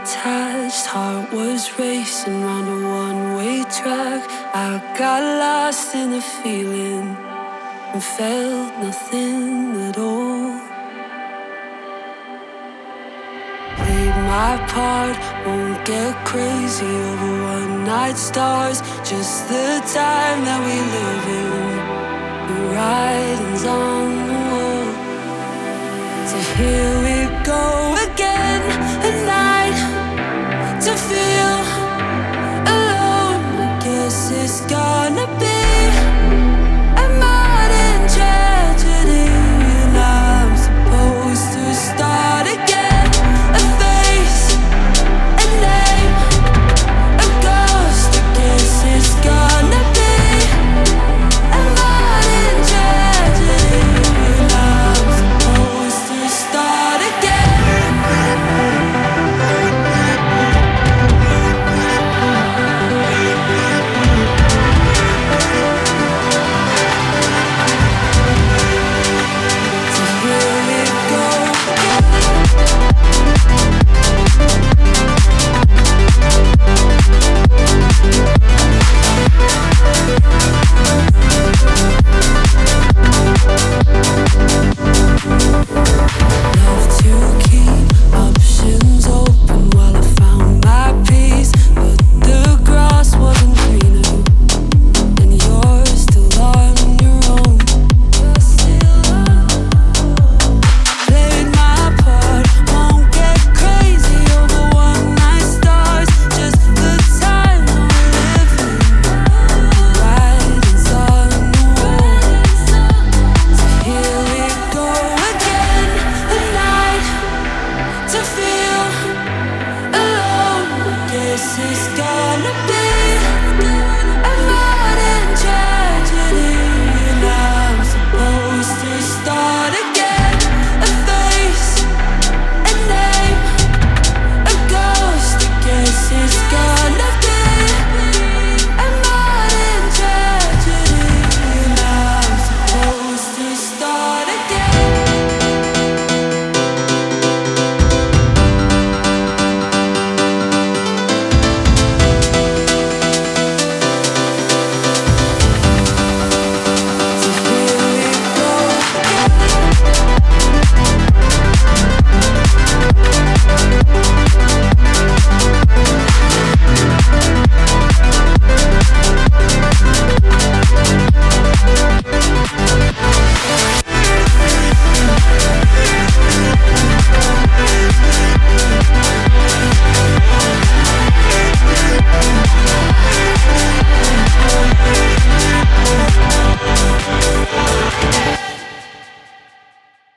attached, heart was racing round a one-way track. I got lost in the feeling and felt nothing at all. Played my part, won't get crazy over one-night stars. Just the time that we live in, the writing's on the wall. So here we go.